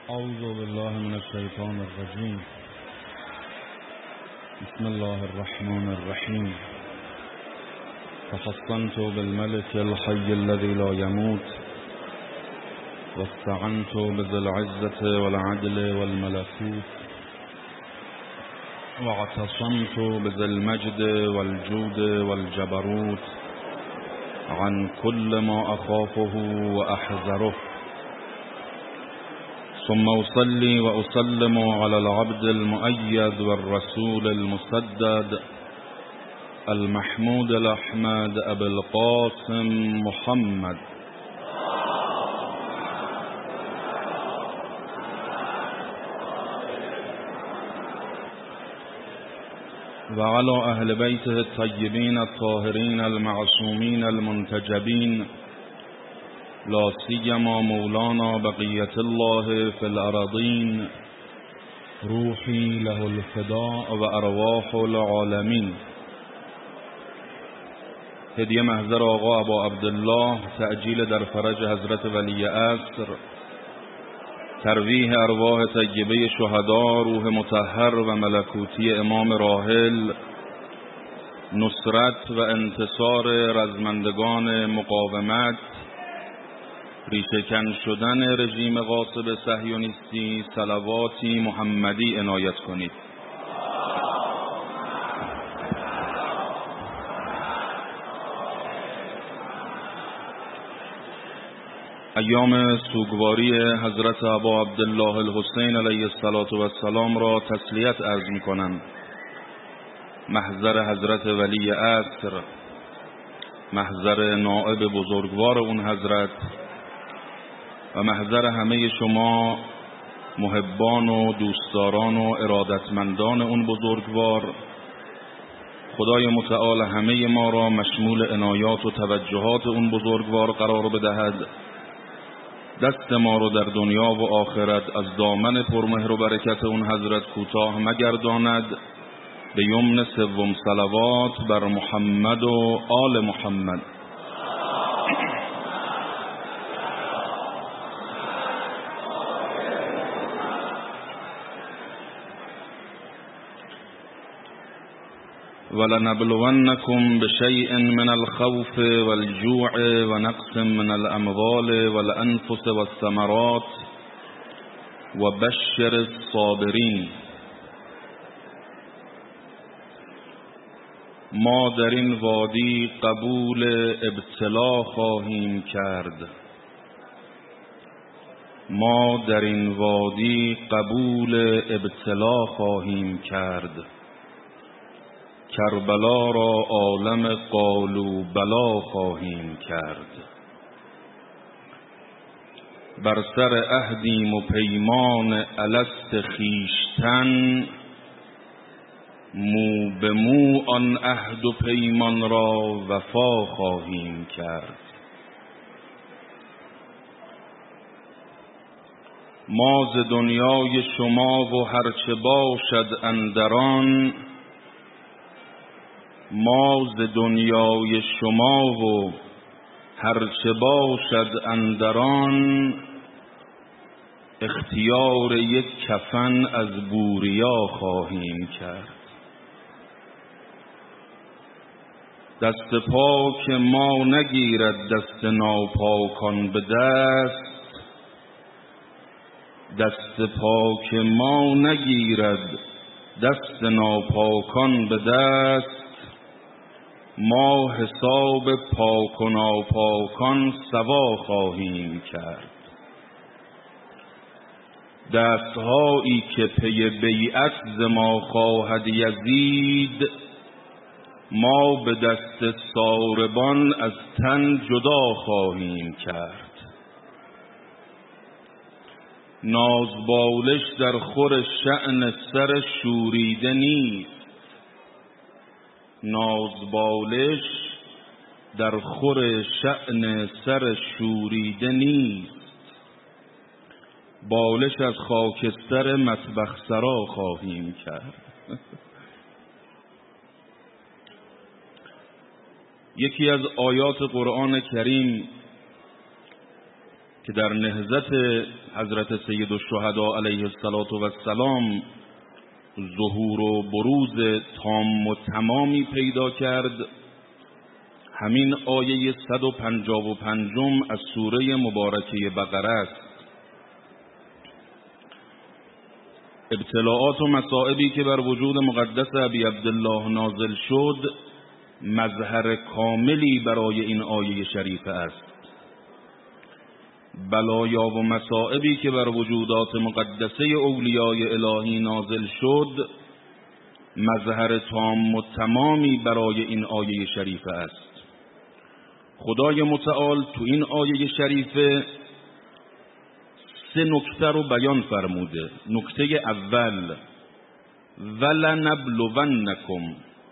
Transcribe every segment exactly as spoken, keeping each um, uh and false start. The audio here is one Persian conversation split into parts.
اعوذ بالله من الشیطان الرجیم. بسم الله الرحمن الرحیم. تحصنت بالملك الحي الذي لا يموت واستعنت بذي العزة والعدل والملكوت واعتصمت بذي المجد والجود والجبروت عن كل ما أخافه وأحذره. ثم أصلي وأسلم على العبد المؤيد والرسول المسدد المحمود الأحمد أبي القاسم محمد وعلى أهل بيته الطيبين الطاهرين المعصومين المنتجبين، لا سيما مولانا بقية الله في الأراضين، روحي له الفداء وأرواح العالمين. هدیه محضر آقا ابا عبدالله، تعجیل در فرج حضرت ولی عصر، ترویح ارواح طیبه شهدا، روح مطهر و ملکوتی امام راحل، نصرت و انتصار رزمندگان مقاومت، ریشه‌کن شدن رژیم غاصب صهیونیستی، صلواتی محمدی عنایت کنید. ایام سوگواری حضرت ابا عبدالله الحسین علیه السلام را تسلیت عرض می کنم. محضر حضرت ولی عصر، محضر نائب بزرگوار اون حضرت و محضر همه شما محبان و دوستداران و ارادتمندان اون بزرگوار، خدای متعال همه ما را مشمول عنایات و توجهات اون بزرگوار قرار بدهد، دست ما رو در دنیا و آخرت از دامن پرمهر و برکت اون حضرت کوتاه مگرداند. به یمن سوم صلوات بر محمد و آل محمد. ولنبلونكم بشيء من الخوف والجوع ونقص من الأموال والأنفس والثمرات وبشر الصابرين. ما در این وادی قبول ابتلا خواهیم کرد. ما در این وادی قبول ابتلا خواهیم کرد. کربلا را عالم قالوا بلا خواهیم کرد. بر سر عهدیم و پیمان الست خویشتن، مو به مو آن عهد و پیمان را وفا خواهیم کرد. ما ز دنیای شما و هرچه باشد اندران، ما ز دنیای شما و هرچه باشد اندران، اختیار یک کفن از بوریا خواهیم کرد. دست پاک ما نگیرد دست ناپاکان به دست، دست پاک ما نگیرد دست ناپاکان به دست. ما حساب پاک و ناپاکان سوا خواهیم کرد. دستهایی که پی بیعت ز ما خواهد یزید، ما به دست ساربان از تن جدا خواهیم کرد. نازبالش در خور شأن سر شوریده نیست، نازبالش در خور شأن سر شوریده نیست. بالش از خاکستر مطبخ سرا خواهیم کرد. یکی از آیات قرآن کریم که در نهضت حضرت سید الشهدا علیه السلام ظهور و بروز تام و تمامی پیدا کرد، همین آیه صد و پنجاه و پنجم از سوره مبارکه بقره است. ابتلاعات و مصائبی که بر وجود مقدس ابی عبدالله نازل شد مظهر کاملی برای این آیه شریفه است. بلایا و مصائبی که بر وجودات مقدسه اولیای الهی نازل شد مظهر تام و تمامی برای این آیه شریفه است. خدای متعال تو این آیه شریفه سه نکته رو بیان فرموده. نکته اول، ولنبلونکم،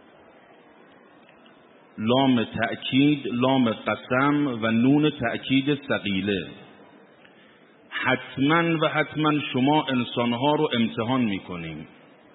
لام تأکید، لام قسم و نون تأکید ثقیله. حتما و حتما شما انسانها رو امتحان میکنیم،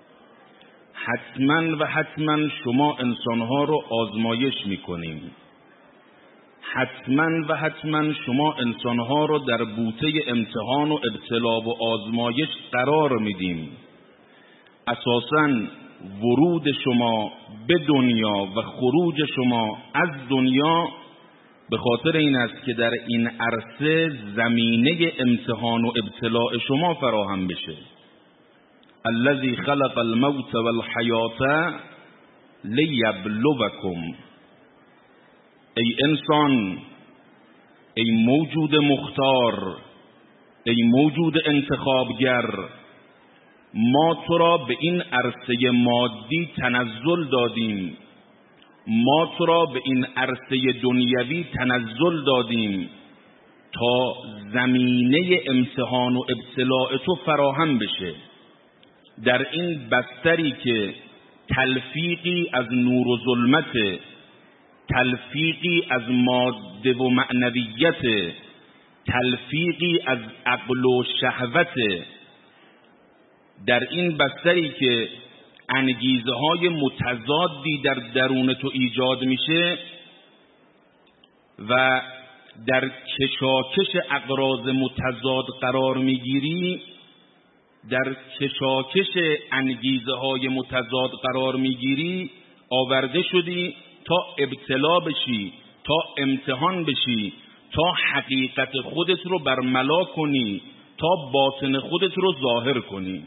حتما و حتما شما انسانها رو آزمایش میکنیم، حتما و حتما شما انسانها رو در بوته امتحان و ابتلا و آزمایش قرار میدیم. اساساً ورود شما به دنیا و خروج شما از دنیا به خاطر این است که در این عرصه زمینه امتحان و ابتلاء شما فراهم بشه. الذی خلق الموت والحیات لیبلوکم. ای انسان، ای موجود مختار، ای موجود انتخابگر، ما تو را به این عرصه مادی تنزل دادیم، ما تو را به این عرصه دنیوی تنزل دادیم تا زمینه امتحان و ابتلاء تو فراهم بشه. در این بستری که تلفیقی از نور و ظلمت، تلفیقی از ماده و معنویت، تلفیقی از عقل و شهوت، در این بستری که انگیزه های متضادی در درون تو ایجاد میشه و در کشاکش اغراض متضاد قرار میگیری، در کشاکش انگیزه های متضاد قرار میگیری، آورده شدی تا ابتلا بشی، تا امتحان بشی، تا حقیقت خودت رو برملا کنی، تا باطن خودت رو ظاهر کنی.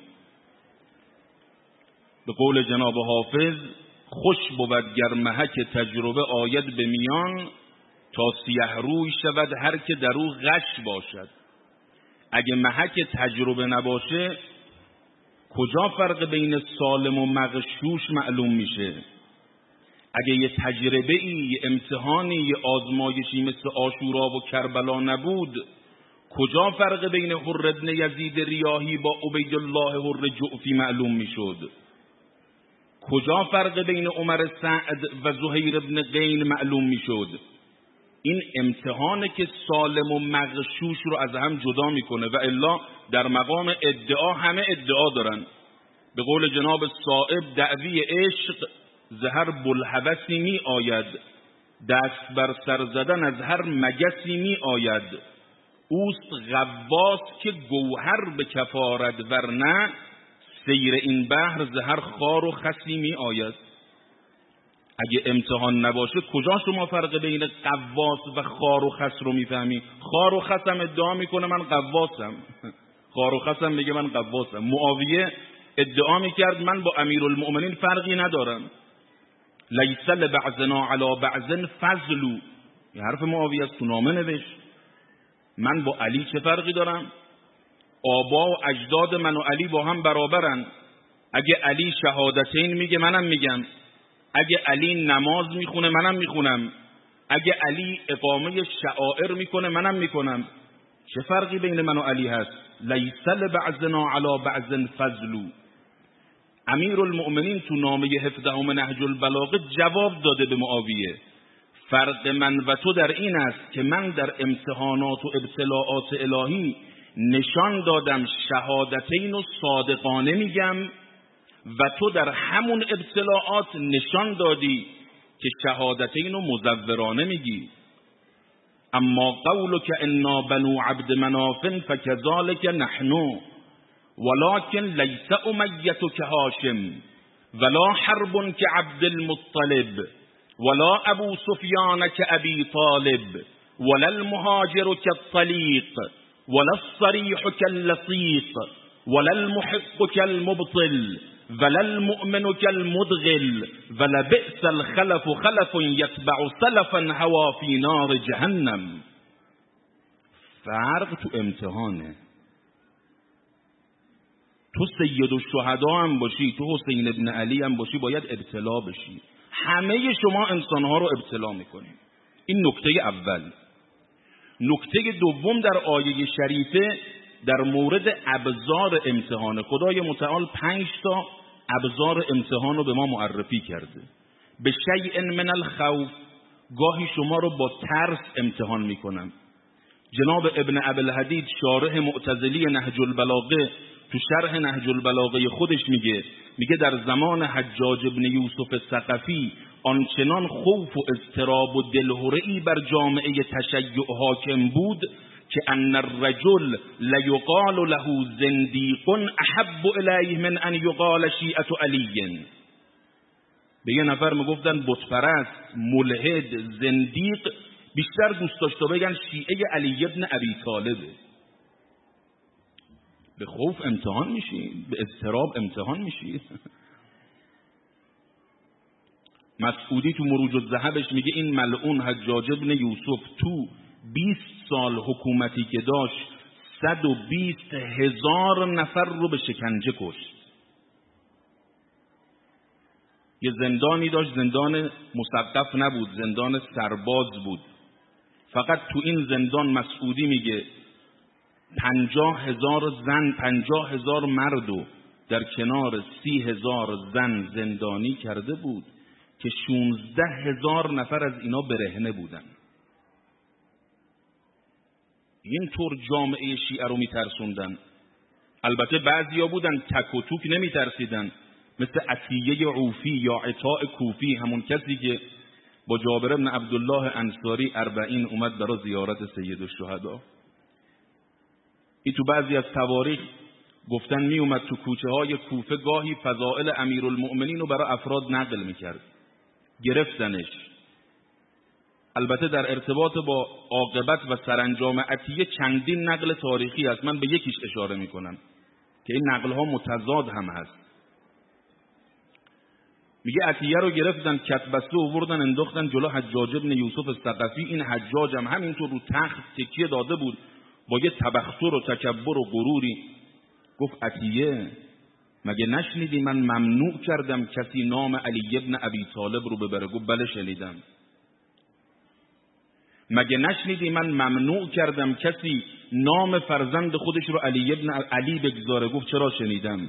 به قول جناب حافظ، خوش بود گر محک تجربه آید به میان، تا سیه روی شود هر که در او غش باشد. اگه محک تجربه نباشه کجا فرق بین سالم و مغشوش معلوم میشه؟ اگه یه تجربه ای، یه امتحانی، یه آزمایشی مثل عاشورا و کربلا نبود، کجا فرق بین حر ابن یزید ریاحی با عبیدالله حر جعفی معلوم میشد؟ کجا فرق بین عمر سعد و زهیر ابن قین معلوم میشد؟ این امتحانه که سالم و مغشوش رو از هم جدا میکنه، و الا در مقام ادعا همه ادعا دارن. به قول جناب صائب، دعوی عشق زهر بلحوثی می آید، دست بر سر زدن از هر مگسی می آید. اوست غواص که گوهر به کف آرد، ورنه سیر این بحر زهر خار و خسی می آید. اگه امتحان نباشه کجا شما فرق بین غواص و خار و خس رو میفهمی؟ خار و خسم ادعا میکنه من غواصم، خار و خسم میگه من غواصم. معاویه ادعا میکرد من با امیرالمؤمنین فرقی ندارم، لیس لبعضنا علی بعض فضل. این حرف معاویه است، تو نامه نوشت من با علی چه فرقی دارم؟ آبا و اجداد من و علی با هم برابرن. اگه علی شهادتین میگه منم میگم، اگه علی نماز میخونه منم میخونم، اگه علی اقامه شعائر میکنه منم میکنم. چه فرقی بین من و علی هست؟ لیس لبعضنا علی بعض فضل. امیرالمؤمنین تو نامه هفدهم نهج البلاغه جواب داده به معاویه، فرق من و تو در این است که من در امتحانات و ابتلاعات الهی نشان دادم شهادتین و صادقانه میگم، و تو در همون ابتلاعات نشان دادی که شهادتین و مزورانه میگی. اما قولك انا بنو عبد مناف فكذلك نحن ولكن ليس امیتك هاشم ولا حرب كعبد المطلب ولا ابو سفيان كأبي طالب ولا المهاجر كالطليق ولا الصريح كاللصيق ولا المحق كالمبطل ولا المؤمن كالمدغل ولبئس الخلف خلف يتبع سلفا هوا في نار جهنم. فرق تو امتحانه. تو سید الشهدا هم باشی، تو حسین ابن علی هم باشی، باید ابتلا بشی. همه شما انسانها رو ابتلا میکنیم. این نکته اول. نکته دوم در آیه شریفه در مورد ابزار امتحان. خدای متعال پنج تا ابزار امتحان رو به ما معرفی کرده. به شیء من الخوف، گاهی شما رو با ترس امتحان میکنم. جناب ابن ابوالحدید شارح معتزلی نهج البلاغه تو شرح نهج البلاغه خودش میگه میگه در زمان حجاج ابن یوسف ثقفی آنچنان خوف و اضطراب و دلهره‌ای بر جامعه تشیع حاکم بود که ان الرجل لیقال له زندیق احب الیه من ان یقال شیعة علی. به یه نفر میگفتن بت پرست، ملحد، زندیق، بیشتر دوست داشت بگن شیعه علی ابن ابی طالبه. به خوف امتحان میشی، به اضطراب امتحان میشی. مسعودی تو مروج الذهبش میگه این ملعون حجاج ابن یوسف تو بیست سال حکومتی که داشت صد و بیست هزار نفر رو به شکنجه کشت. یه زندانی داشت، زندان مسقف نبود، زندان سرباز بود. فقط تو این زندان مسعودی میگه پنجاه هزار زن، پنجاه هزار مرد و در کنار سی هزار زن زندانی کرده بود که شونزده هزار نفر از اینا برهنه بودن. این طور جامعه شیعه رو میترسوندن. البته بعضیا بودن تک و توک نمیترسیدن، مثل عطیه عوفی یا عطاء کوفی، همون کسی که با جابر بن عبدالله انصاری اربعین اومد برای زیارت سید الشهدا. این تو بعضی از تواریخ گفتن می اومد تو کوچه های کوفه، گاهی فضائل امیرالمؤمنین رو برای افراد نقل میکرد. گرفتنش. البته در ارتباط با عاقبت و سرانجام عطیه چندین نقل تاریخی هست، من به یکیش اشاره میکنم که این نقل ها متضاد هم هست. میگه عطیه رو گرفتن، کتبسته آوردن انداختن جلو حجاج ابن یوسف ثقفی. این حجاج هم همینطور رو تخت تکیه داده بود با یه تبختر و تکبر و غروری. گفت عطیه مگه نشنیدی من ممنوع کردم کسی نام علی ابن ابی طالب رو ببره؟ گفت بله شنیدم. مگه نشنیدی من ممنوع کردم کسی نام فرزند خودش رو علی ابن علی بگذاره؟ گفت چرا شنیدم.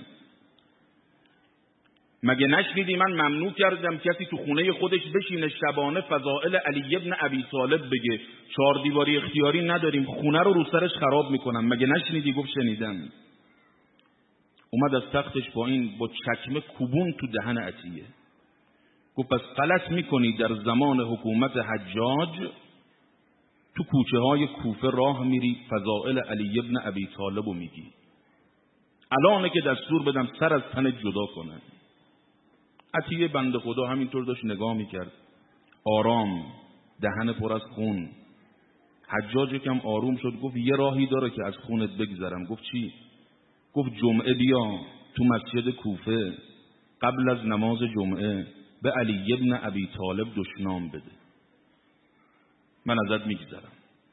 مگه نشنیدی من ممنوع کردم کسی تو خونه خودش بشینه شبانه فضائل علی ابن ابی طالب بگه؟ چهار دیواری اختیاری نداریم، خونه رو رو سرش خراب میکنم. مگه نشنیدی؟ گفت شنیدم. اومد از تختش با این با چکمه کوبون تو دهن عطیه. گفت پس غلط میکنی در زمان حکومت حجاج تو کوچه های کوفه راه میری فضائل علی ابن ابی طالب رو میگی. الانه که دستور بدم سر از تن جدا کنه. عطیه بنده خدا همینطور داشت نگاه میکرد، آرام، دهن پر از خون. حجاج یکم آروم شد، گفت یه راهی داره که از خونت بگذرم. گفت چی؟ گفت جمعه بیا تو مسجد کوفه قبل از نماز جمعه به علی ابن ابی طالب دشنام بده، من ازت میگذرم.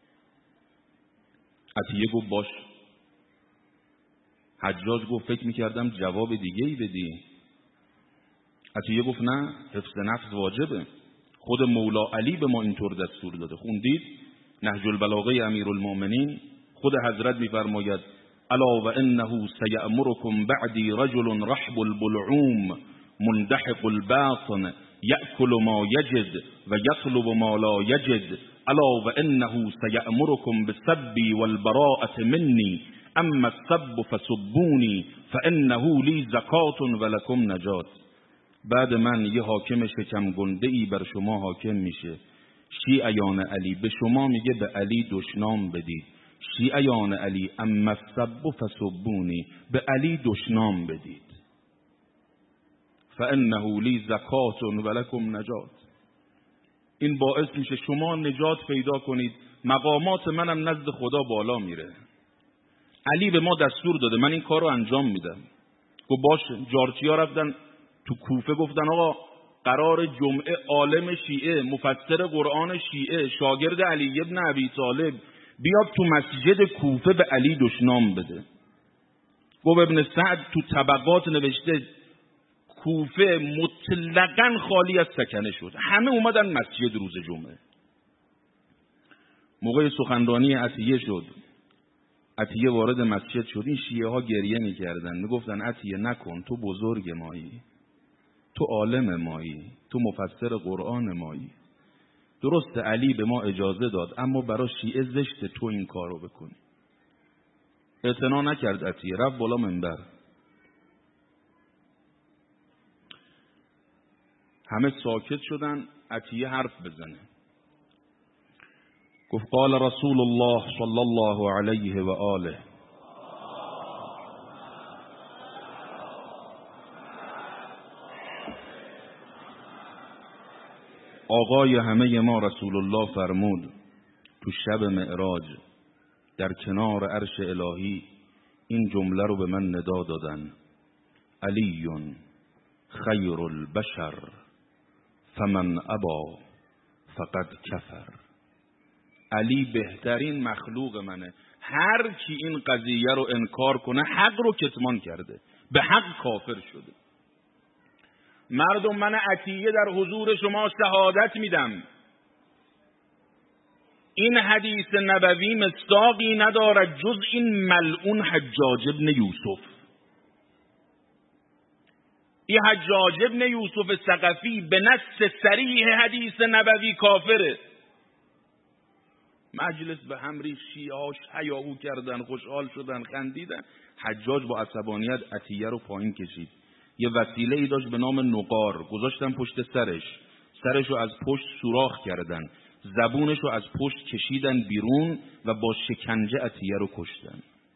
عطیه گفت باش. حجاج گفت فکر میکردم جواب دیگه ای بدی. عطیه گفت نه، حفظ نفس واجبه، خود مولا علی به ما اینطور دستور داده. خوندید نهج البلاغه امیرالمؤمنین؟ خود حضرت میفرماید الا و انه سیأمرکم بعدی رجل رحب البلعوم مندحق الباطن یأکل ما یجد و یطلب ما لا یجد الا و انه سیأمرکم بالسب والبراءة منی اما السب فسبونی فانه لی زکات ولکم نجات. بعد من یه حاکم شکم گنده ای بر شما حاکم میشه شیعیان علی، به شما میگه به علی دشنام بدید. شیعیان علی اما السب فسبونی، به علی دشنام بدید. فانه لی زکات ولکم نجات. این باعث میشه شما نجات پیدا کنید، مقامات منم نزد خدا بالا میره. علی به ما دستور داده، من این کار رو انجام میدم. گفت باشه. جارچیا رفتن تو کوفه گفتن آقا قرار جمعه عالم شیعه، مفسر قرآن شیعه، شاگرد علی ابن ابی طالب بیاد تو مسجد کوفه به علی دشنام بده. گفت ابن سعد تو طبقات نوشته کوفه مطلقاً خالی از سکنه شد، همه اومدن مسجد روز جمعه. موقع سخنرانی عطیه شد، عطیه وارد مسجد شد، این شیعه ها گریه میکردن، میگفتن عطیه نکن، تو بزرگ مایی، تو عالم مایی، تو مفسر قرآن مایی. درست علی به ما اجازه داد، اما برای شیعه زشت تو این کارو بکنی. اعتنا نکرد عطیه، رفت بالا منبر. همه ساکت شدن، عطیه حرف بزنه. گفت قال رسول الله صلی الله علیه و آله آقای همه ما رسول الله فرمود تو شب معراج در کنار عرش الهی این جمله رو به من ندا دادن: علی خیر البشر فمن ابا فقد کفر. علی بهترین مخلوق منه، هر کی این قضیه رو انکار کنه حق رو کتمان کرده، به حق کافر شده. مردم، من عطیه در حضور شما شهادت میدم این حدیث نبوی مصداقی ندارد جز این ملعون حجاج ابن یوسف. این حجاج ابن یوسف ثقفی به نص صریح حدیث نبوی کافره. مجلس به هم ریخت، شیعه‌هاش هیاهو کردن، خوشحال شدن، خندیدن. حجاج با عصبانیت عطیه رو پایین کشید. یه وسیله ای داشت به نام نقار، گذاشتن پشت سرش، سرش رو از پشت سوراخ کردن، زبونش رو از پشت کشیدن بیرون و با شکنجه عطیه رو کشتن.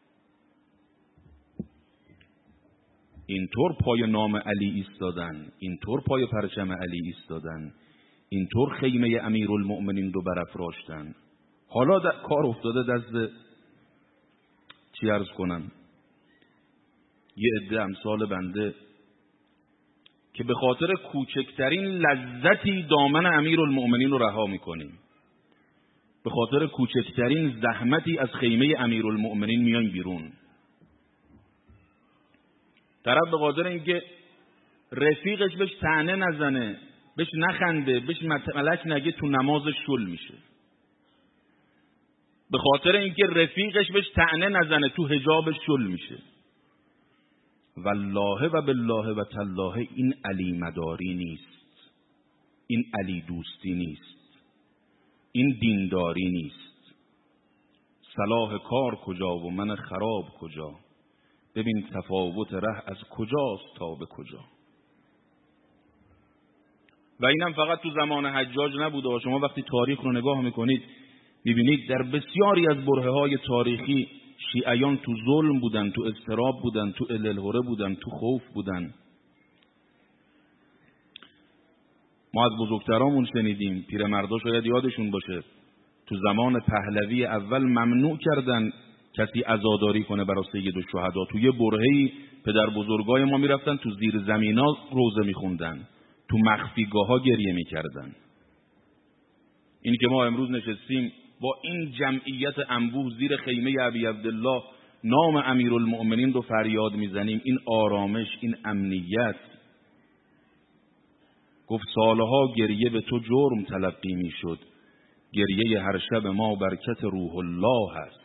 اینطور پای نام علی ایستادن، اینطور پای پرچم علی ایستادن، اینطور خیمه امیرالمؤمنین رو برافراشتن. حالا کار افتاده دست چی عرض کنم، یه عده امثال بنده که به خاطر کوچکترین لذتی دامن امیرالمؤمنین رو رها میکنیم، به خاطر کوچکترین زحمتی از خیمه امیرالمؤمنین میان بیرون. طرف به خاطر اینکه رفیقش بهش طعنه نزنه، بهش نخنده، بهش ملک نگه، تو نمازش شل میشه. به خاطر اینکه رفیقش بهش طعنه نزنه، تو حجابش شل میشه. والله و بالله و تالله این علی مداری نیست، این علی دوستی نیست، این دینداری نیست. صلاح کار کجا و من خراب کجا، ببین تفاوت ره از کجاست تا به کجا. و اینم فقط تو زمان حجاج نبوده. شما وقتی تاریخ رو نگاه میکنید میبینید در بسیاری از برهه های تاریخی شیعیان تو ظلم بودن، تو اضطراب بودن، تو الالهره بودن، تو خوف بودن. ما از بزرگترامون شنیدیم، پیرمردا شاید یادشون باشه، تو زمان پهلوی اول ممنوع کردن کسی عزاداری کنه برای سید الشهدا. تو یه برهه‌ای پدر بزرگای ما میرفتن تو زیر زمینا روزه میخوندن، تو مخفیگاه ها گریه میکردن. این که ما امروز نشستیم با این جمعیت انبوه زیر خیمه ابی عبدالله نام امیرالمؤمنین رو فریاد میزنیم، این آرامش، این امنیت. گفت سالها گریه به تو جرم تلقی میشد، گریه هر شب ما برکت روح الله هست.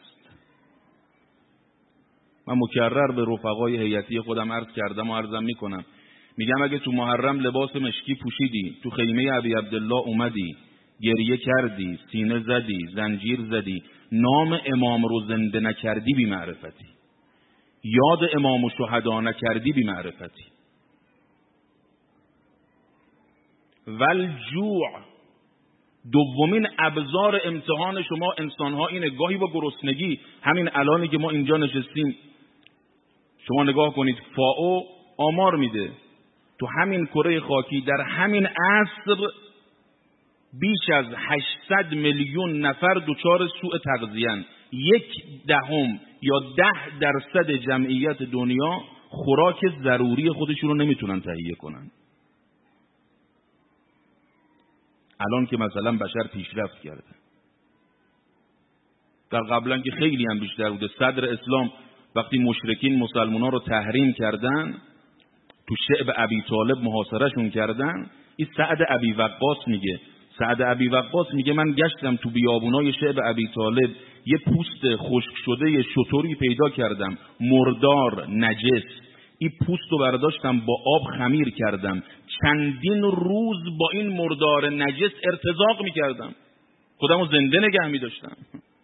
من مکرر به رفقای هیئتی خودم عرض کردم و عرضم میکنم، میگم اگه تو محرم لباس مشکی پوشیدی، تو خیمه ابی عبدالله اومدی، گریه کردی، سینه زدی، زنجیر زدی، نام امام رو زنده نکردی، بی معرفتی. یاد امام و شهدا نکردی، بی معرفتی. والجوع دومین ابزار امتحان شما انسان‌ها اینه. گاهی با گرسنگی، همین الانی که ما اینجا نشستیم، شما نگاه کنید، فائو آمار میده تو همین کره خاکی در همین عصر بیش از هشتصد میلیون نفر دچار سوء تغذیه‌اند. یک دهم یا ده درصد جمعیت دنیا خوراک ضروری خودشون رو نمیتونن تهیه کنن. الان که مثلا بشر پیشرفت کرده، در قبلا که خیلی هم بیشتر بوده. صدر اسلام وقتی مشرکین مسلمونا رو تحریم کردن، تو شعب ابی طالب محاصرهشون کردن، این سعد ابی وقاص میگه سعد ابی وقاص میگه من گشتم تو بیابونای شعب ابی طالب، یه پوست خشک شده شتری پیدا کردم، مردار، نجس. این پوست رو برداشتم با آب خمیر کردم، چندین روز با این مردار نجس ارتزاق میکردم، خودم رو زنده نگه میداشتم.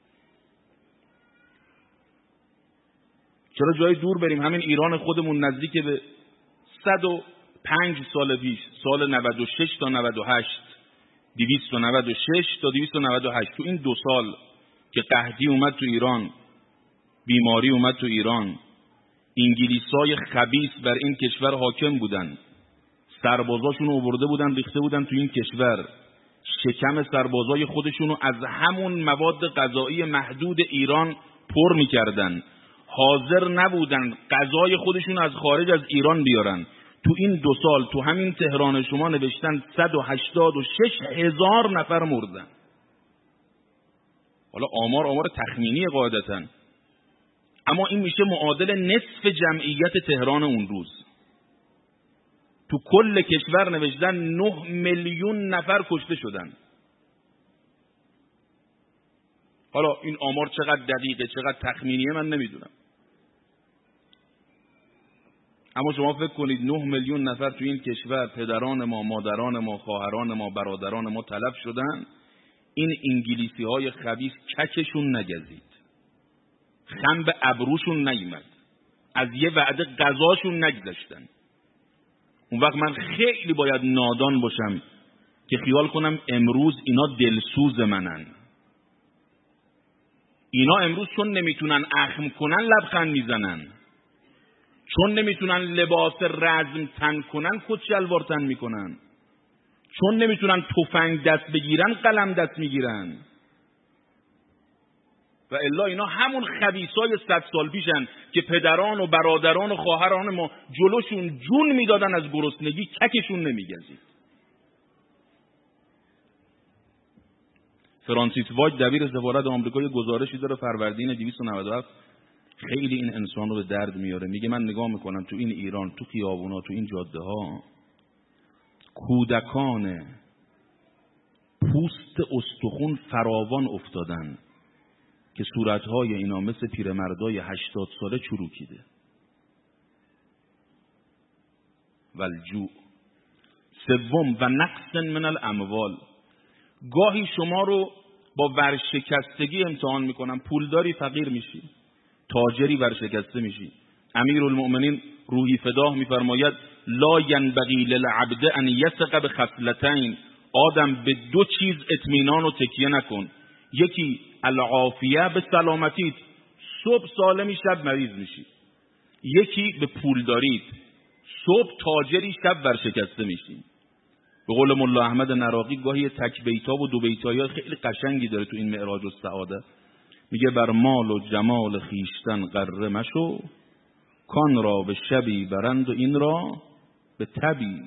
چرا جای دور بریم؟ همین ایران خودمون نزدیک به صد و پنج سال پیش، سال نود و شش تا نود و هشت، دویست و نود و شش تا دویست و نود و هشت، تو این دو سال که قحطی اومد تو ایران، بیماری اومد تو ایران، انگلیسای خبیث بر این کشور حاکم بودن، سربازاشون رو آورده بودن ریخته بودن تو این کشور، شکم سربازای خودشون رو از همون مواد غذایی محدود ایران پر میکردن، حاضر نبودن غذای خودشون از خارج از ایران بیارن. تو این دو سال تو همین تهران شما نوشتن صد و هشتاد و شش هزار نفر مردن. حالا آمار آمار تخمینی قاعدتاً، اما این میشه معادل نصف جمعیت تهران اون روز. تو کل کشور نوشتن نه میلیون نفر کشته شدن. حالا این آمار چقدر دقیقه چقدر تخمینیه من نمیدونم، اما شما فکر کنید نه میلیون نفر تو این کشور، پدران ما، مادران ما، خواهران ما، برادران ما تلف شدن. این انگلیسی های خبیث ککشون نگزید، خم به ابروشون نیامد، از یه وعده غذاشون نگذاشتن. اون وقت من خیلی باید نادان باشم که خیال کنم امروز اینا دلسوز منن. اینا امروز چون نمیتونن اخم کنن لبخند میزنن، چون نمیتونن لباس رزم تن کنن کت شلوار تن میکنن، چون نمیتونن تفنگ دست بگیرن قلم دست میگیرن. و الا اینا همون خبیثای صد سال پیشن که پدران و برادران و خواهران ما جلوشون جون میدادن از گرسنگی، ککشون نمیگزید. فرانسیس واید دبیر سفارت آمریکا یه گزارشی داره فروردین دویست و نود و هفت، خیلی این انسان رو به درد میاره. میگه من نگاه میکنم تو این ایران، تو خیابونا، تو این جاده ها، کودکان پوست استخون فراوان افتادن که صورتهای اینا مثل پیرمردای هشتاد ساله چروکیده. والجوع. سوم و نقص من الاموال. گاهی شما رو با ورشکستگی امتحان میکنن، پولداری فقیر میشی، تاجری ورشکسته میشی. امیرالمؤمنین روحی فداه میفرماید لا ینبغی للعبد ان یثق بخصلتین. آدم به دو چیز اطمینان و تکیه نکن. یکی العافیه، به سلامتیت، صبح سالمی شب مریض میشی. یکی به پولداریت، صبح تاجری شب ورشکسته میشی. به قول ملا احمد نراقی گاهی تک بیتا و دو بیتایی خیلی قشنگی داره تو این معراج السعاده. میگه بر مال و جمال خیشتن غره مشو، کان را به شبی برند و این را به تبی.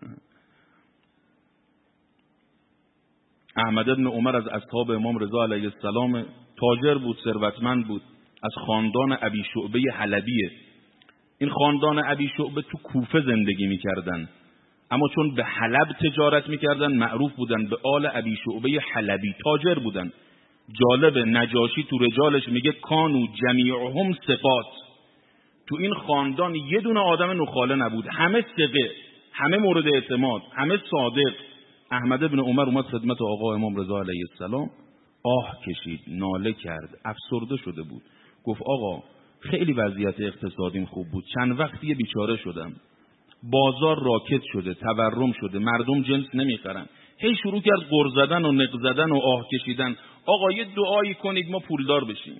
احمد ابن عمر از اصحاب امام رضا علیه السلام، تاجر بود، ثروتمند بود، از خاندان ابی شعبه حلبیه. این خاندان ابی شعبه تو کوفه زندگی میکردن، اما چون به حلب تجارت میکردن معروف بودن به آل ابی شعبه حلبی، تاجر بودن. جالب، نجاشی تو رجالش میگه کانو جمیعهم ثقات. تو این خاندان یه دونه آدم نخاله نبود، همه ثقه، همه مورد اعتماد، همه صادق. احمد ابن عمر اومد خدمت آقا امام رضا علیه السلام، آه کشید، ناله کرد، افسرده شده بود. گفت آقا خیلی وضعیت اقتصادیم خوب بود، چند وقتی بیچاره شدم، بازار راکت شده، تورم شده، مردم جنس نمیخرن، هی شروع کرد غر زدن و نق زدن و آه کشیدن. آقا یه دعایی کنید ما پولدار بشیم.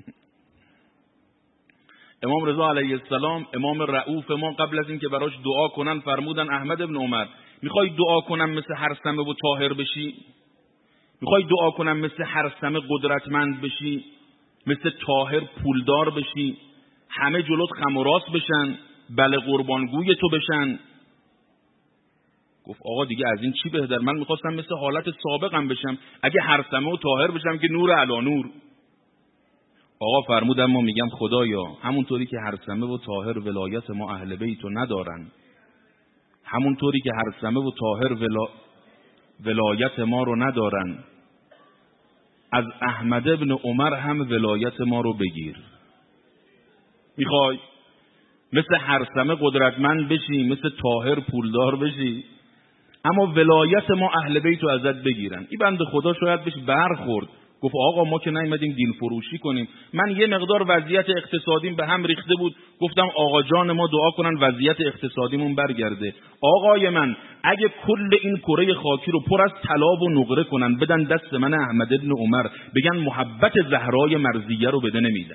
امام رضا علیه السلام، امام رؤوف ما، قبل از این که براش دعا کنن فرمودن احمد ابن عمر میخوای دعا کنم مثل هرثمه و طاهر بشی؟ میخوای دعا کنم مثل هرثمه قدرتمند بشی؟ مثل طاهر پولدار بشی؟ همه جلوت خم و راست بشن؟ بله قربانگوی تو بشن؟ گفت آقا دیگه از این چی بهتر؟ من میخواستم مثل حالت سابقم بشم، اگه هرثمه و طاهر بشم که نور علی نور. آقا فرمودن ما میگم خدایا همونطوری که هرثمه و طاهر ولایت ما اهل بیتو ندارن، همونطوری که هرثمه و طاهر ولا... ولایت ما رو ندارن، از احمد ابن عمر هم ولایت ما رو بگیر. میخوای مثل هرثمه قدرتمند بشی، مثل طاهر پولدار بشی، اما ولایت ما اهل بیتو ازت بگیرن. این بنده خدا شاید بهش برخورد، گفت آقا ما که نیومدیم دین فروشی کنیم. من یه مقدار وضعیت اقتصادیم به هم ریخته بود، گفتم آقا جان ما دعا کنن وضعیت اقتصادیمون برگرده. آقای من اگه کل این کره خاکی رو پر از طلا و نقره کنن بدن دست من احمد ابن عمر، بگن محبت زهرای مرضیه رو بده نمیدم،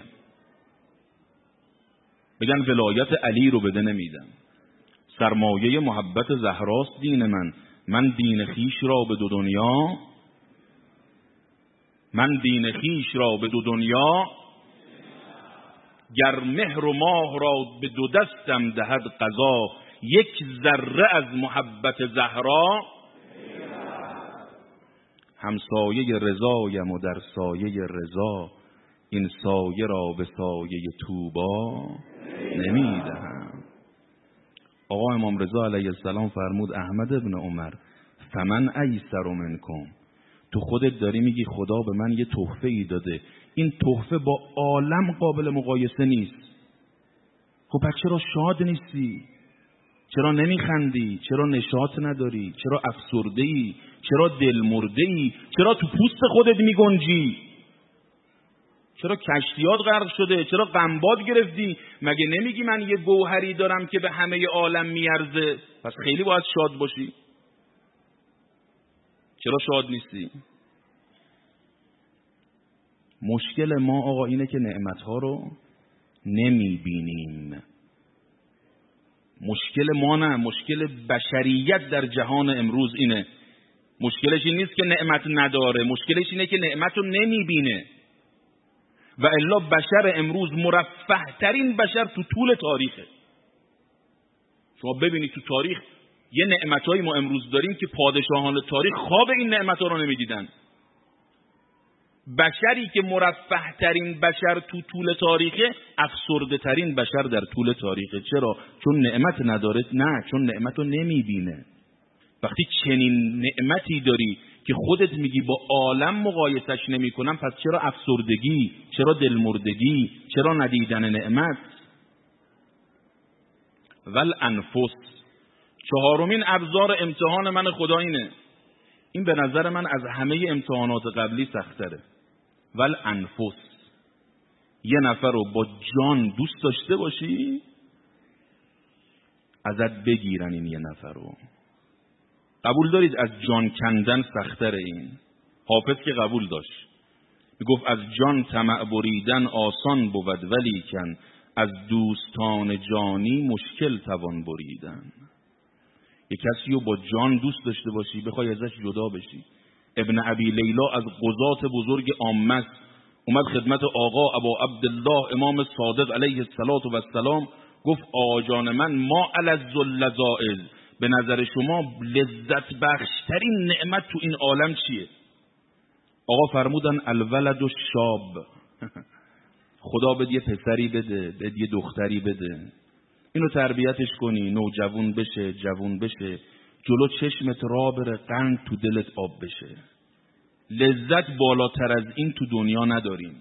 بگن ولایت علی رو بده نمیدم. سرمایه محبت زهراست دین من. من دین خیش را به دو دنیا من دین خیش را به دو دنیا گر مهر و ماه را به دو دستم دهد قضا، یک ذره از محبت زهرا همسایه رضایم و در سایه رضا، این سایه را به سایه طوبا نمیدهم. آقا امام رضا علیه السلام فرمود احمد ابن عمر فمن ایسر منکم، تو خودت داری میگی خدا به من یه تحفه ای داده، این تحفه با عالم قابل مقایسه نیست. خب پس چرا شاد نیستی؟ چرا نمیخندی؟ چرا نشاط نداری؟ چرا افسرده ای؟ چرا دلمرده ای؟ چرا تو پوست خودت میگنجی؟ چرا کشتیات غرق شده؟ چرا غمباد گرفتی؟ مگه نمیگی من یه گوهری دارم که به همه عالم میارزه؟ پس خیلی باید شاد باشی. چرا شاد نیستی؟ مشکل ما آقا اینه که نعمتها رو نمیبینیم. مشکل ما نه، مشکل بشریت در جهان امروز اینه. مشکلش این نیست که نعمت نداره، مشکلش اینه که نعمت رو نمیبینه. و الا بشر امروز مرفه ترین بشر تو طول تاریخه. شما ببینید تو تاریخ یه نعمتایی ما امروز داریم که پادشاهان تاریخ خواب این نعمتها رو نمیدیدن. بشری که مرفه ترین بشر تو طول تاریخه افسرده ترین بشر در طول تاریخه. چرا؟ چون نعمت نداره؟ نه، چون نعمت رو نمیبینه. وقتی چنین نعمتی داری که خودت میگی با عالم مقایسش نمی کنم، پس چرا افسردگی؟ چرا دلمردگی؟ چرا ندیدن نعمت؟ ول انفس، چهارمین ابزار امتحان من خدا اینه. این به نظر من از همه امتحانات قبلی سختره. ول انفس، یه نفر رو با جان دوست داشته باشی ازت بگیرن این یه نفر رو. قبول دارید از جان کندن سختره این؟ حافظ که قبول داشت، میگفت از جان طمع بریدن آسان بود ولیکن از دوستان جانی مشکل توان بریدن. یک کسی رو با جان دوست داشته باشی بخوای ازش جدا بشی. ابن ابی لیلا از قضات بزرگ عامه اومد خدمت آقا ابا عبدالله امام صادق علیه السلام، گفت آقا جان من ما الذ اللذائذ، به نظر شما لذت بخشترین نعمت تو این عالم چیه؟ آقا فرمودن الولد الشاب، خدا بده یه پسری بده، بده یه دختری بده، اینو تربیتش کنی نوجوان بشه، جوان بشه، جلو چشمت را بره، قند تو دلت آب بشه. لذت بالاتر از این تو دنیا نداریم.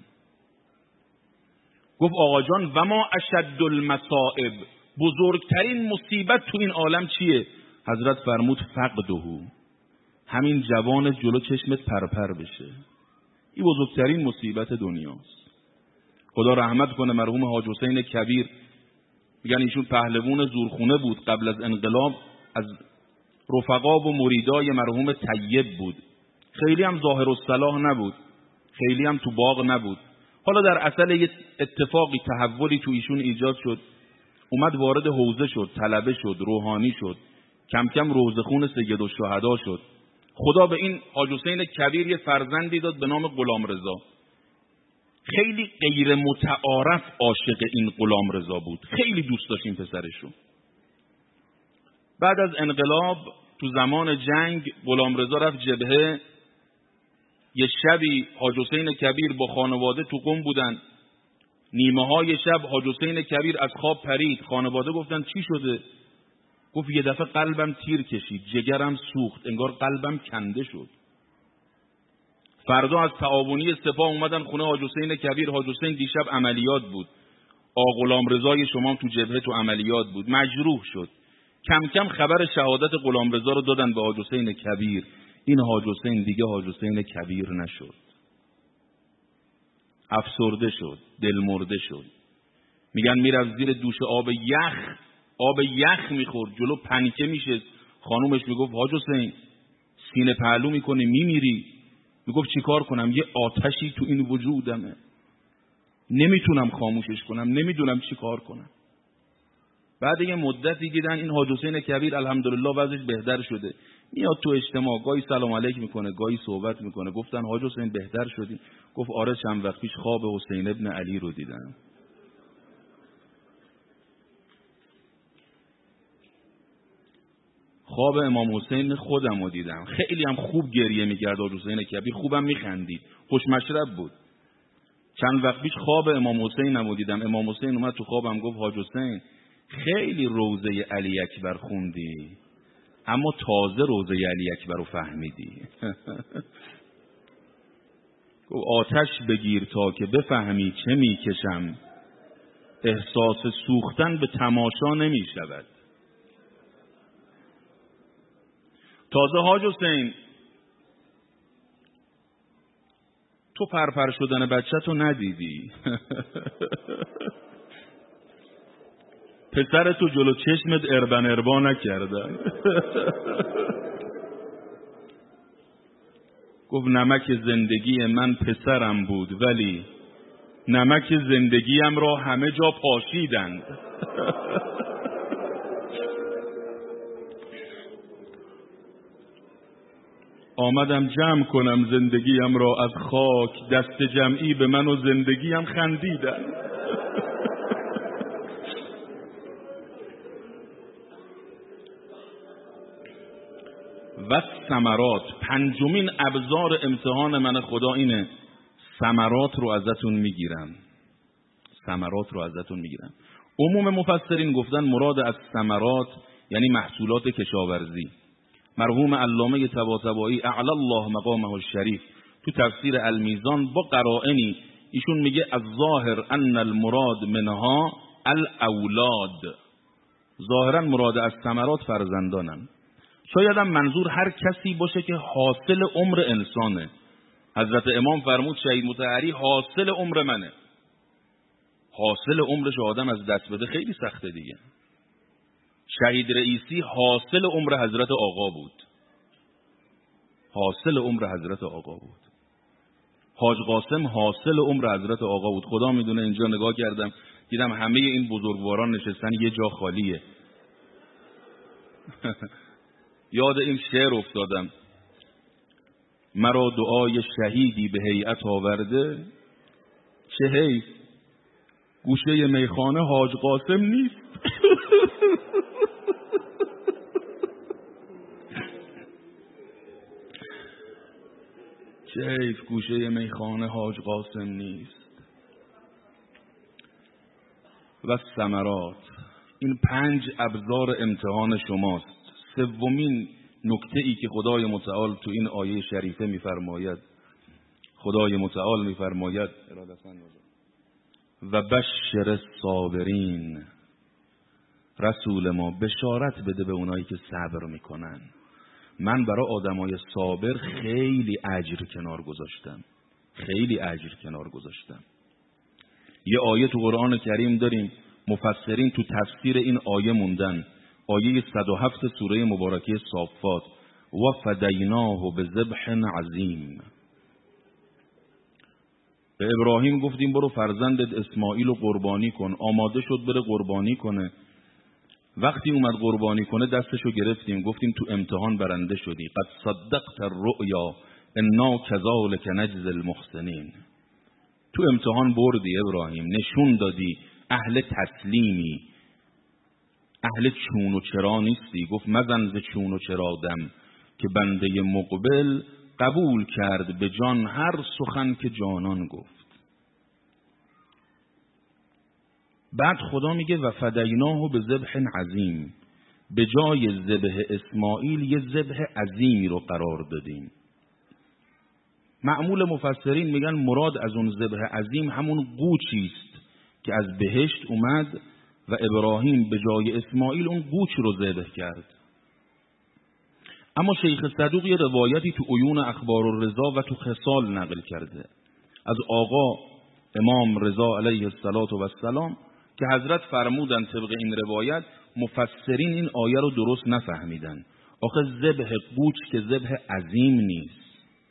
گفت آقا جان و ما اشد المصائب، بزرگترین مصیبت تو این عالم چیه؟ حضرت فرمود فقدهو، همین جوان جلو چشمت پرپر بشه. این بزرگترین مصیبت دنیاست. خدا رحمت کنه مرحوم حاج حسین کبیر، میگن ایشون پهلوان زورخونه بود قبل از انقلاب، از رفقا و مریدای مرحوم طیب بود. خیلی هم ظاهر الصلاح نبود، خیلی هم تو باغ نبود. حالا در اصل یه اتفاقی تحولی تو ایشون ایجاد شد، اومد وارد حوزه شد، طلبه شد، روحانی شد، کم کم روزخون سید الشهدا شد. خدا به این حاج حسین کبیر یه فرزندی داد به نام غلامرضا. خیلی غیر متعارف عاشق این غلامرضا بود، خیلی دوست داشت این پسرشو. بعد از انقلاب تو زمان جنگ غلامرضا رفت جبهه. یه شبی حاج حسین کبیر با خانواده تو قم بودن، نیمه های شب حاج حسین کبیر از خواب پرید. خانواده گفتن چی شده؟ گفت یه دفعه قلبم تیر کشید، جگرم سوخت، انگار قلبم کنده شد. فردا از تعاونی سپاه اومدن خونه حاج حسین کبیر. حاج حسین دیشب عملیات بود، آقا غلامرضای شما تو جبهه تو عملیات بود، مجروح شد. کم کم خبر شهادت غلامرضا رو دادن به حاج حسین کبیر. این حاج حسین دیگه حاج حسین کبیر نشد، افسرده شد، دل مرده شد. میگن میرفت زیر دوش آب یخ، آب یخ میخورد، جلو پنکه میشه. خانومش میگفت حاج حسین سینه پهلو میکنی میمیری. میگفت چیکار کنم؟ یه آتشی تو این وجودمه، نمیتونم خاموشش کنم، نمیدونم چیکار کنم. بعد یه مدتی دیدن این حاج حسین کبیر الحمدلله وضعش بهتر شده، میاد تو اجتماع، گاهی سلام علیک میکنه، گاهی صحبت میکنه. گفتن حاج حسین بهتر شدی؟ گفت آره، چند وقت پیش خواب حسین ابن علی رو دیدم. خواب امام حسین خودم رو دیدم. خیلی هم خوب گریه میکرد حاج حسین کبیر، خوبم میخندید، خوش مشرب بود. چند وقت پیش خواب امام حسین رو دیدم. امام حسین اومد تو خوابم گفت حاج حسین خیلی روضه علی اکبر خوندی، اما تازه روضه علی اکبر رو فهمیدی. گفت آتش بگیر تا که بفهمی چه میکشم، احساس سوختن به تماشا نمیشود. تازه حاج حسین تو پرپر شدن بچه تو ندیدی. پسر تو جلو چشمت اربن اربا نکردن. گفت نمک زندگی من پسرم بود، ولی نمک زندگیم را همه جا پاشیدند. آمدم جمع کنم زندگیم را از خاک، دست جمعی به من و زندگیم خندیدند. و ثمرات، پنجمین ابزار امتحان من خدا اینه، ثمرات رو ازتون میگیرم، ثمرات رو ازتون میگیرم. عموم مفسرین گفتن مراد از ثمرات یعنی محصولات کشاورزی. مرحوم علامه طباطبایی اعلی الله مقامه الشریف تو تفسیر المیزان با قرائنی ایشون میگه الظاهر ان المراد منها الاولاد، ظاهرا مراد از ثمرات فرزندانن. شاید هم منظور هر کسی باشه که حاصل عمر انسانه. حضرت امام فرمود شهید مطهری حاصل عمر منه. حاصل عمرش آدم از دست بده خیلی سخته دیگه. شهید رئیسی حاصل عمر حضرت آقا بود، حاصل عمر حضرت آقا بود. حاج قاسم حاصل عمر حضرت آقا بود. خدا میدونه اینجا نگاه کردم دیدم همه این بزرگواران نشستن، یه جا خالیه. یاد این شعر افتادم، مرا دعای شهیدی به هیئت آورده، چه حیف گوشه میخانه حاج قاسم نیست. چه حیف گوشه میخانه حاج قاسم نیست. و ثمرات، این پنج ابزار امتحان شماست. سومین نکته ای که خدای متعال تو این آیه شریفه میفرماید، خدای متعال میفرماید و بشر الصابرین، رسول ما بشارت بده به اونایی که صبر میکنن. من برای آدمای صابر خیلی اجر کنار گذاشتم، خیلی اجر کنار گذاشتم. یه آیه تو قرآن کریم داریم مفسرین تو تفسیر این آیه موندن، آیه صد و هفت سوره مبارکه صافات و فدیناه بذبح عظیم. به ابراهیم گفتیم برو فرزندت اسماعیل رو قربانی کن. آماده شد بره قربانی کنه. وقتی اومد قربانی کنه دستشو گرفتیم گفتیم تو امتحان برنده شدی. قد صدقت الرؤیا انا کذالک نجزی المحسنین. تو امتحان بردی ابراهیم، نشون دادی اهل تسلیمی، اهل چون و چرا نیستی. گفت مزن ز چون و چرا دم که بنده مقبل قبول کرد به جان هر سخن که جانان گفت. بعد خدا میگه و فدیناه به ذبح عظیم، به جای ذبح اسماعیل یه ذبح عظیمی رو قرار دادیم. معمول مفسرین میگن مراد از اون ذبح عظیم همون قوچی است که از بهشت اومد و ابراهیم به جای اسماعیل اون قوچ رو ذبح کرد. اما شیخ صدوق یه روایتی تو عیون اخبار الرضا و تو خصال نقل کرده از آقا امام رضا علیه السلام که حضرت فرمودن طبق این روایت مفسرین این آیه رو درست نفهمیدن. آخه ذبح قوچ که ذبح عظیم نیست.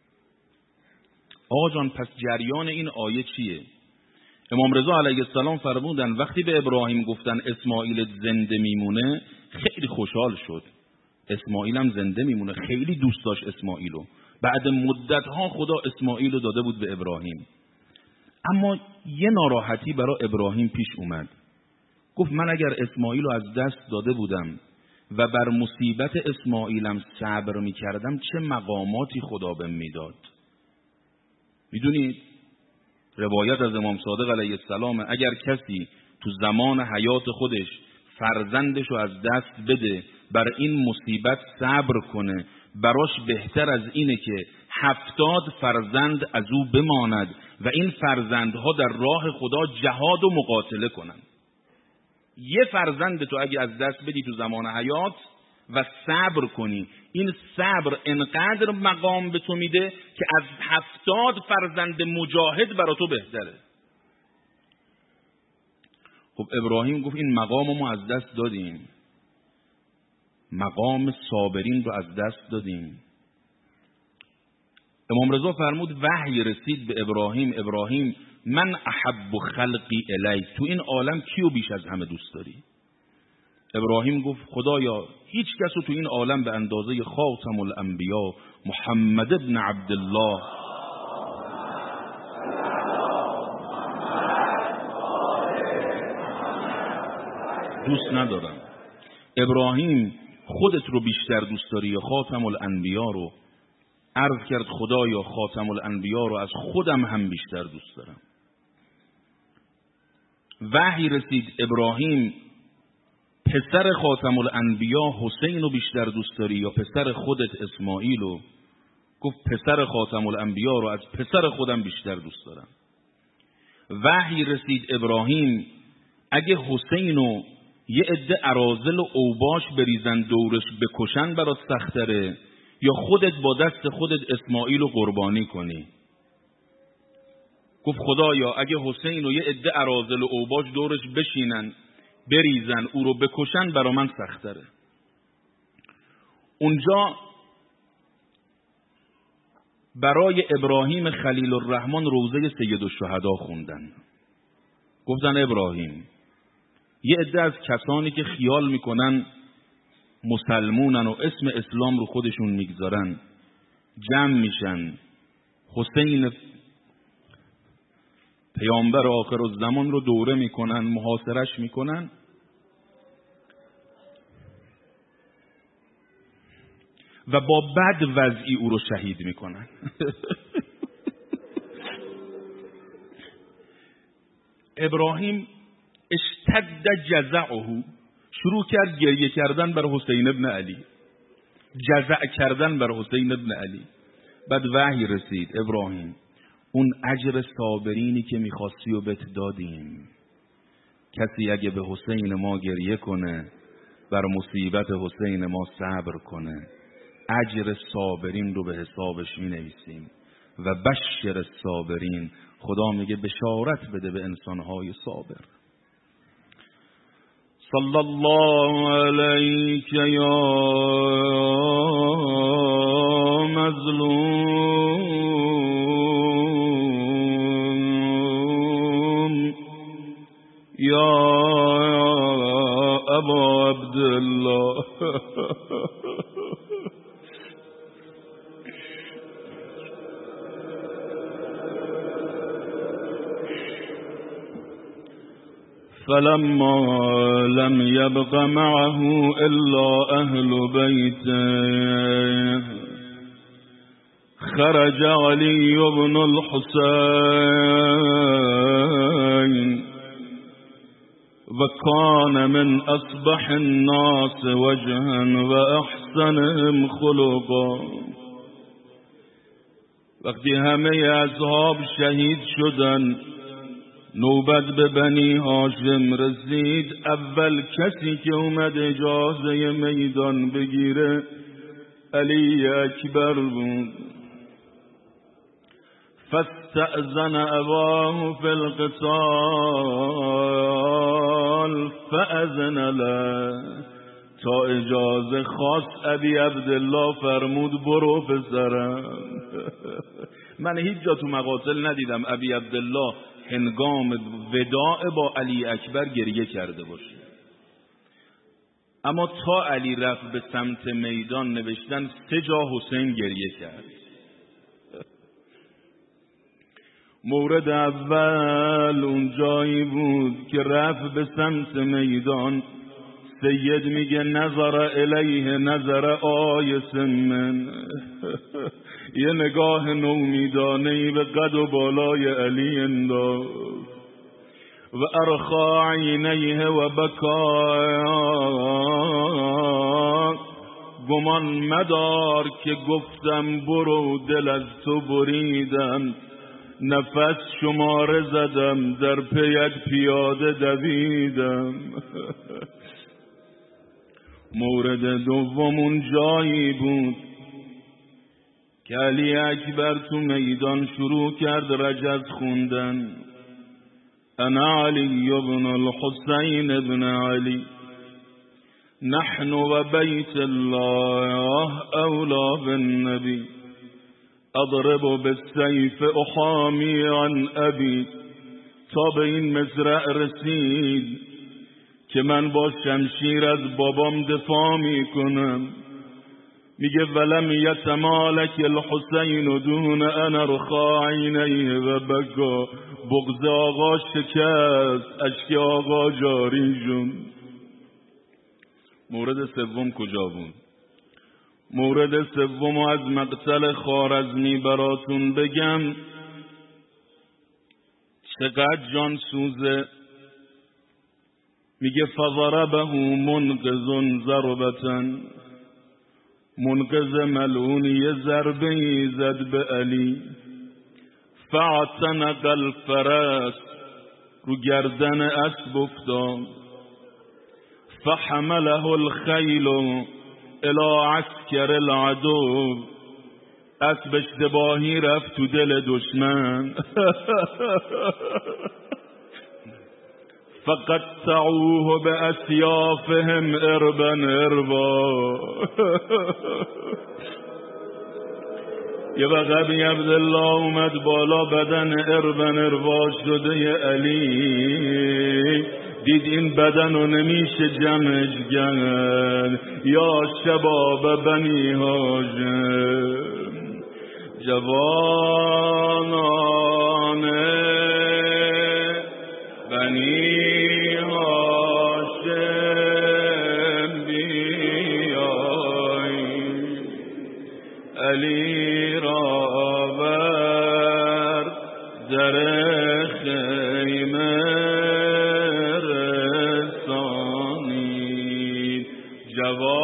آقا جان پس جریان این آیه چیه؟ امام رضا علیه السلام فرمودن وقتی به ابراهیم گفتن اسماعیل زنده میمونه خیلی خوشحال شد. اسماعیل هم زنده میمونه، خیلی دوست داشت اسماعیلو. بعد مدتها خدا اسماعیلو داده بود به ابراهیم. اما یه ناراحتی برای ابراهیم پیش اومد. گفت من اگر اسماعیلو از دست داده بودم و بر مصیبت اسماعیلم صبر میکردم چه مقاماتی خدا بهم میداد. میدونید روایت از امام صادق علیه السلام اگر کسی تو زمان حیات خودش فرزندشو از دست بده بر این مصیبت صبر کنه براش بهتر از اینه که هفتاد فرزند از او بماند و این فرزندها در راه خدا جهاد و مقاتله کنن. یه فرزند تو اگه از دست بدی تو زمان حیات و صبر کنی این صبر انقدر مقام به تو میده که از هفتاد فرزند مجاهد برا تو بهتره. خب ابراهیم گفت این مقام ما از دست دادیم، مقام صابرین رو از دست دادیم. امام رضا فرمود وحی رسید به ابراهیم ابراهیم من احب خلقی الیک، تو این عالم کیو بیش از همه دوست داری؟ ابراهیم گفت خدایا هیچ کس رو تو این عالم به اندازه خاتم الانبیا محمد ابن عبدالله دوست ندارم. ابراهیم خودت رو بیشتر دوست داری یا خاتم الانبیا رو؟ عرض کرد خدایا خاتم الانبیا رو از خودم هم بیشتر دوست دارم. وحی رسید ابراهیم پسر خاتم الانبیا حسین رو بیشتر دوست داری یا پسر خودت اسماعیل رو؟ گفت پسر خاتم الانبیا رو از پسر خودم بیشتر دوست دارم. وحی رسید ابراهیم اگه حسین رو یه عده اراذل و اوباش بریزن دورش بکشن برات سختره یا خودت با دست خودت اسماعیل رو قربانی کنی؟ گفت خدایا اگه حسین و یه عده اراذل و اوباش دورش بشینن بریزن او رو بکشن برا من سختره. اونجا برای ابراهیم خلیل الرحمن روضه سید الشهدا خوندن. گفتن ابراهیم یه عده از کسانی که خیال میکنن مسلمونن و اسم اسلام رو خودشون میگذارن جمع میشن حسین پیامبر آخر الزمان رو دوره میکنن محاصرش میکنن و با بد وضعی او رو شهید میکنن. ابراهیم اشتد جزعه شروع کرد گریه کردن بر حسین ابن علی، جزع کردن بر حسین ابن علی. بعد وحی رسید ابراهیم اون اجر صابرینی که میخواستی و بهت دادیم. کسی اگه به حسین ما گریه کنه بر مصیبت حسین ما صبر کنه اجر صابرین رو به حسابش می نویسیم و بشر الصابرین، خدا میگه بشارت بده به انسانهای صابر. صلی الله علیک یا مظلوم یا ابا عبدالله. فلما لم يبق معه إلا أهل بيته خرج علي بن الحسين وكان من أصبح الناس وجها وأحسنهم خلقا. وقتی همه اصحاب شهید شدن نوبت به بنی هاشم رسید. اول کسی که اومد اجازه میدان بگیره علی اکبر بود. فاستأذن اباه فی القتال فأذن له. تا اجازه خواست ابی عبدالله فرمود برو پسرم. من هیچ جا تو مقاتل ندیدم ابی عبدالله هنگام وداع با علی اکبر گریه کرده باشه، اما تا علی رفت به سمت میدان نوشتن سه جا حسین گریه کرد. مورد اول اون جایی بود که رفت به سمت میدان. سید میگه نظر الیه نظر آیس من، یه نگاه نومیدانهی به قد و بالای علی انداخت. و ارخا عینیه و بکا، گمان مدار که گفتم برو دل از تو بریدم، نفس شماره زدم در پیت پیاده دویدم. مورد دومون جایی بود که علی اکبر تو میدان شروع کرد رجز خوندن. انا علی ابن الحسین ابن علی نحن و بیت الله اولا بالنبی اضرب بالسیف احامی عن ابی. تا به این مصرع رسید که من با شمشیر از بابام دفاع می کنم. میگه ولم یتمالک الحسین دون ان ارخا عینیه و بکا. بغض آقا شکست، اشک آقا جاری شد. مورد سوم کجا بود؟ مورد سوم از مقتل خوارزمی براتون بگم. چقدر جان سوزه. میگه فضربه منقذ ضربتن. منقذ ملعون یه ضربه زد به علی. فاعتنق الفرس، رو گردن اسب افتاد. فحمله الخیل الى عسکر العدو. اسب اشتباهی رفت تو دل دشمن. فقطعوه بأسیافهم اربا اربا. یه وقت ابی عبدالله اومد بالا، بدن اربا اربا شده ی علی. دید این بدن رو نمیشه جمعش کرد. یا شباب بنی هاشم، جوانان بنی هاشم بیای، علی را بر در خیمه رسانید. جوان